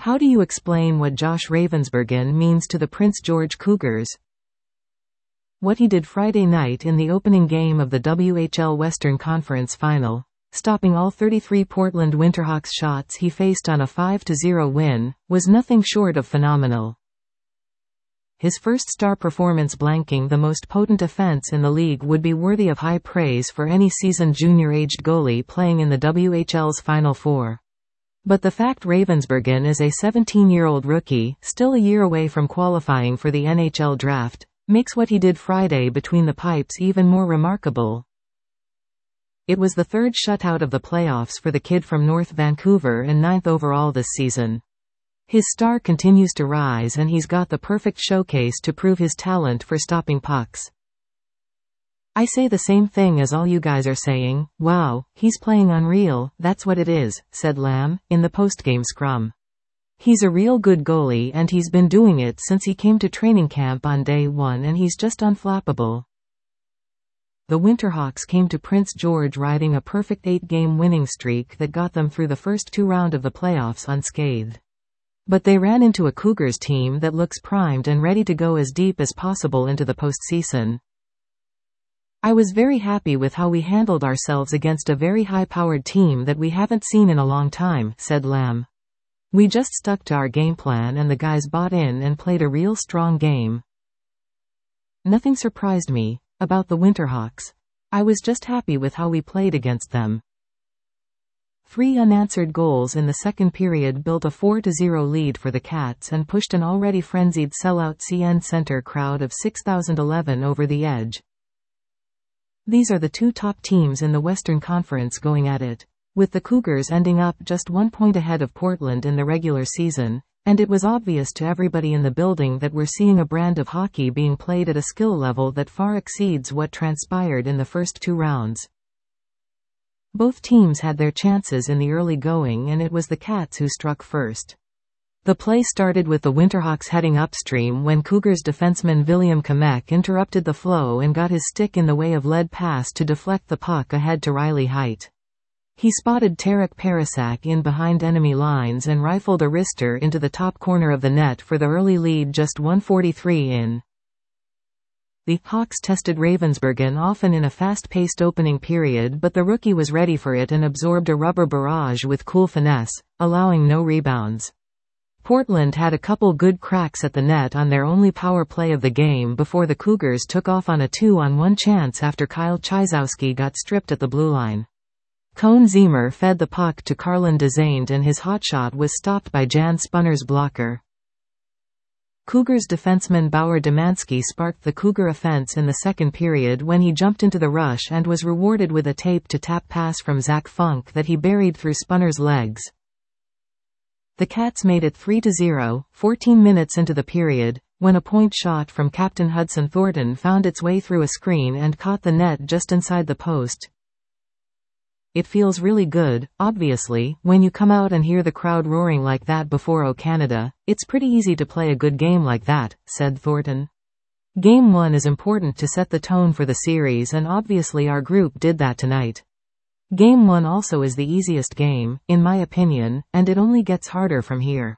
How do you explain what Josh Ravensbergen means to the Prince George Cougars? What he did Friday night in the opening game of the WHL Western Conference Final, stopping all 33 Portland Winterhawks shots he faced on a 5-0 win, was nothing short of phenomenal. His first star performance blanking the most potent offense in the league would be worthy of high praise for any seasoned junior-aged goalie playing in the WHL's Final Four. But the fact Ravensbergen is a 17-year-old rookie, still a year away from qualifying for the NHL draft, makes what he did Friday between the pipes even more remarkable. It was the third shutout of the playoffs for the kid from North Vancouver and 9th overall this season. His star continues to rise and he's got the perfect showcase to prove his talent for stopping pucks. I say the same thing as all you guys are saying, wow, he's playing unreal, that's what it is, said Lamb, in the postgame scrum. He's a real good goalie and he's been doing it since he came to training camp on day one and he's just unflappable. The Winterhawks came to Prince George riding a perfect 8-game winning streak that got them through the first 2 rounds of the playoffs unscathed. But they ran into a Cougars team that looks primed and ready to go as deep as possible into the postseason. I was very happy with how we handled ourselves against a very high-powered team that we haven't seen in a long time, said Lamb. We just stuck to our game plan and the guys bought in and played a real strong game. Nothing surprised me about the Winterhawks. I was just happy with how we played against them. 3 unanswered goals in the second period built a 4-0 lead for the Cats and pushed an already frenzied sellout CN Center crowd of 6,011 over the edge. These are the 2 top teams in the Western Conference going at it, with the Cougars ending up just 1 point ahead of Portland in the regular season, and it was obvious to everybody in the building that we're seeing a brand of hockey being played at a skill level that far exceeds what transpired in the first 2 rounds. Both teams had their chances in the early going and it was the Cats who struck first. The play started with the Winterhawks heading upstream when Cougars defenseman William Kamek interrupted the flow and got his stick in the way of lead pass to deflect the puck ahead to Riley Heidt. He spotted Tarek Parasak in behind enemy lines and rifled a wrister into the top corner of the net for the early lead just 1:43 in. The Hawks tested Ravensbergen often in a fast-paced opening period but the rookie was ready for it and absorbed a rubber barrage with cool finesse, allowing no rebounds. Portland had a couple good cracks at the net on their only power play of the game before the Cougars took off on a 2-on-1 chance after Kyle Chizowski got stripped at the blue line. Cone Zimmer fed the puck to Carlin Desaint and his hotshot was stopped by Jan Spunner's blocker. Cougars defenseman Bauer Demansky sparked the Cougar offense in the second period when he jumped into the rush and was rewarded with a tape-to-tap pass from Zach Funk that he buried through Spunner's legs. The Cats made it 3-0, 14 minutes into the period, when a point shot from captain Hudson Thornton found its way through a screen and caught the net just inside the post. It feels really good, obviously, when you come out and hear the crowd roaring like that before O Canada. It's pretty easy to play a good game like that, said Thornton. Game 1 is important to set the tone for the series and obviously our group did that tonight. Game 1 also is the easiest game, in my opinion, and it only gets harder from here.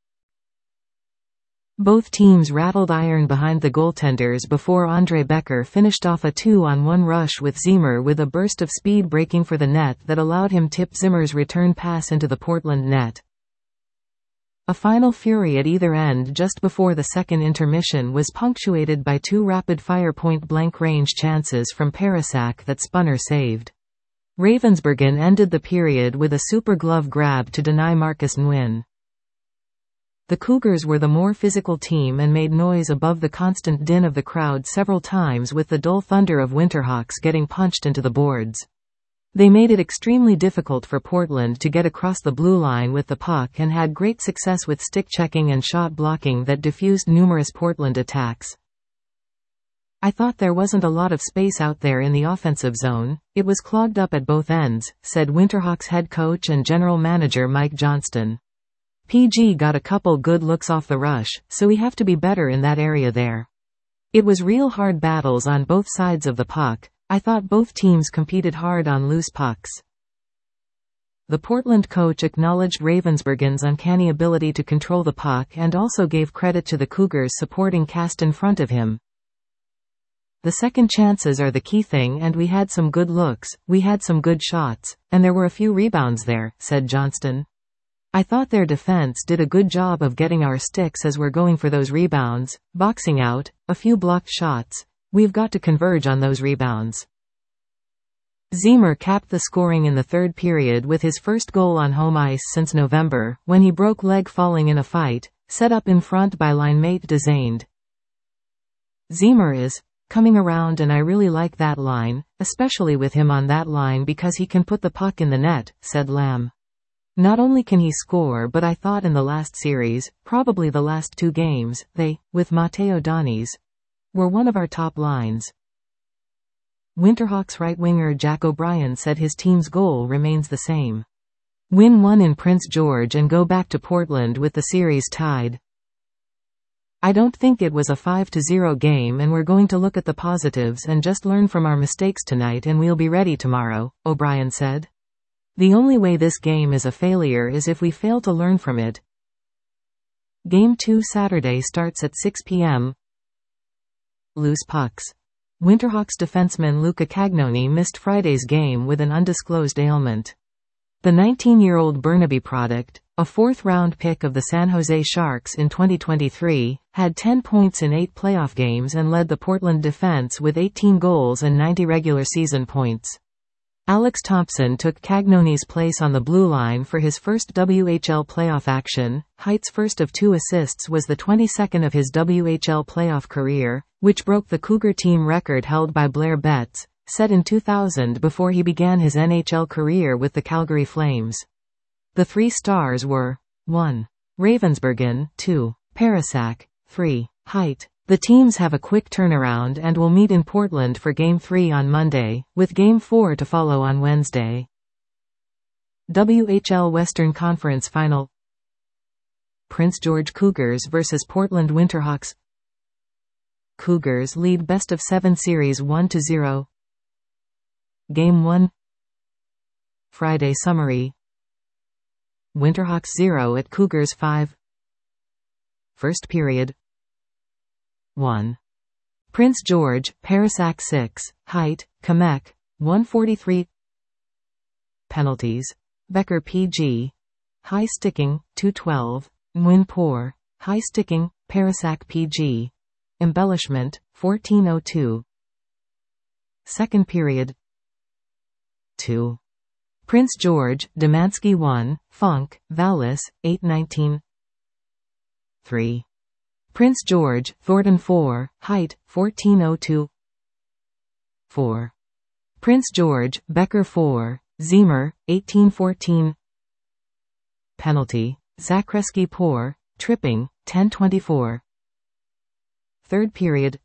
Both teams rattled iron behind the goaltenders before Andre Becker finished off a 2-on-1 rush with Zimmer with a burst of speed breaking for the net that allowed him tip Zimmer's return pass into the Portland net. A final fury at either end just before the second intermission was punctuated by 2 rapid-fire point-blank range chances from Parasak that Spunner saved. Ravensbergen ended the period with a super glove grab to deny Marcus Nguyen. The Cougars were the more physical team and made noise above the constant din of the crowd several times with the dull thunder of Winterhawks getting punched into the boards. They made it extremely difficult for Portland to get across the blue line with the puck and had great success with stick checking and shot blocking that diffused numerous Portland attacks. I thought there wasn't a lot of space out there in the offensive zone, it was clogged up at both ends, said Winterhawks head coach and general manager Mike Johnston. PG got a couple good looks off the rush, so we have to be better in that area there. It was real hard battles on both sides of the puck. I thought both teams competed hard on loose pucks. The Portland coach acknowledged Ravensbourgen's uncanny ability to control the puck and also gave credit to the Cougars' supporting cast in front of him. The second chances are the key thing, and we had some good looks, we had some good shots, and there were a few rebounds there, said Johnston. I thought their defense did a good job of getting our sticks as we're going for those rebounds, boxing out, a few blocked shots. We've got to converge on those rebounds. Ziemer capped the scoring in the third period with his first goal on home ice since November, when he broke leg falling in a fight, set up in front by linemate Desained. Ziemer is coming around, and I really like that line, especially with him on that line because he can put the puck in the net, said Lamb. Not only can he score, but I thought in the last series, probably the last two games, they, with Matteo Donis, were one of our top lines. Winterhawks right winger Jack O'Brien said his team's goal remains the same. Win one in Prince George and go back to Portland with the series tied. I don't think it was a 5-0 game, and we're going to look at the positives and just learn from our mistakes tonight, and we'll be ready tomorrow, O'Brien said. The only way this game is a failure is if we fail to learn from it. Game 2 Saturday starts at 6 p.m. Loose pucks. Winterhawks defenseman Luca Cagnoni missed Friday's game with an undisclosed ailment. The 19-year-old Burnaby product, a fourth-round pick of the San Jose Sharks in 2023, had 10 points in 8 playoff games and led the Portland defense with 18 goals and 90 regular season points. Alex Thompson took Cagnoni's place on the blue line for his first WHL playoff action. Height's first of 2 assists was the 22nd of his WHL playoff career, which broke the Cougar team record held by Blair Betts, set in 2000 before he began his NHL career with the Calgary Flames. The 3 stars were 1. Ravensbourgen, 2. Parasak, 3. Height. The teams have a quick turnaround and will meet in Portland for Game 3 on Monday, with Game 4 to follow on Wednesday. WHL Western Conference Final. Prince George Cougars vs Portland Winterhawks. Cougars lead best of 7 series 1-0. Game 1. Friday summary. Winterhawks 0 at Cougars 5. First period. 1. Prince George, Parasak 6, Height, Kamek, 143. Penalties. Becker PG. High sticking, 212. Nguyen Por. High sticking, Parasak PG. Embellishment, 1402. Second period. 2. Prince George, Demansky 1, Funk, Vallis, 819. 3. Prince George, Thornton 4, Height, 1402. 4. Prince George, Becker 4, Ziemer, 1814. Penalty. Zakreski Por, tripping, 1024. Third period.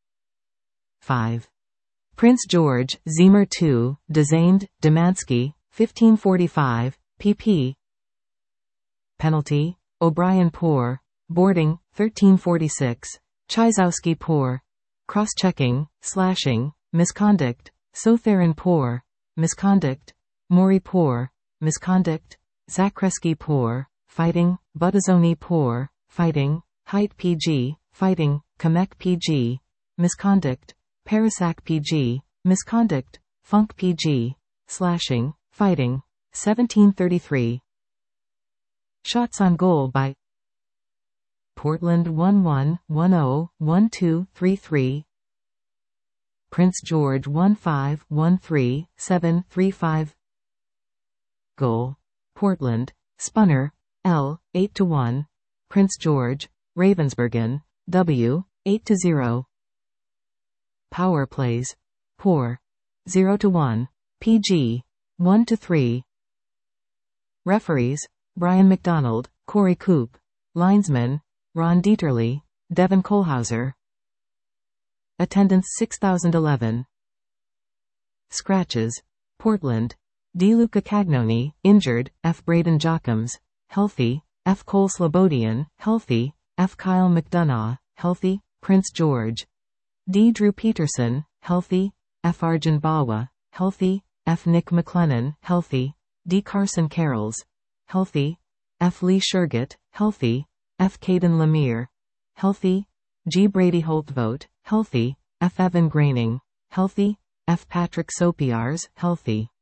5. Prince George, Ziemer 2, Desained, Demansky, 1545, pp. Penalty. O'Brien Por, boarding, 1346. Chizowski Por. Cross-checking, slashing, misconduct. Sotharin Por. Misconduct. Mori Por. Misconduct. Zakreski Por. Fighting. Butazoni Por. Fighting. Height PG. Fighting. Kamek PG. Misconduct. Parasak PG. Misconduct. Funk PG. Slashing. Fighting. 1733. Shots on goal by Portland 1-1, 1-0, 1-2, 3-3. Prince George 1-5, 1-3, 7-3-5. Goal. Portland. Spunner. L. 8-1. Prince George. Ravensbourgen. W. 8-0. Power plays. Por. 0-1. PG. 1-3. Referees. Brian McDonald, Corey Coop. Linesman. Ron Dieterle, Devin Kohlhauser. Attendance 6,011. Scratches. Portland. D. Luca Cagnoni, injured, F. Braden Jochums, healthy, F. Cole Slobodian, healthy, F. Kyle McDonough, healthy, Prince George. D. Drew Peterson, healthy, F. Arjun Bawa, healthy, F. Nick McLennan, healthy, D. Carson Carrolls, healthy. F. Lee Shergitt, healthy. F. Caden Lemire, healthy. G. Brady Holtvote, healthy. F. Evan Graining, healthy. F. Patrick Sopiars, healthy.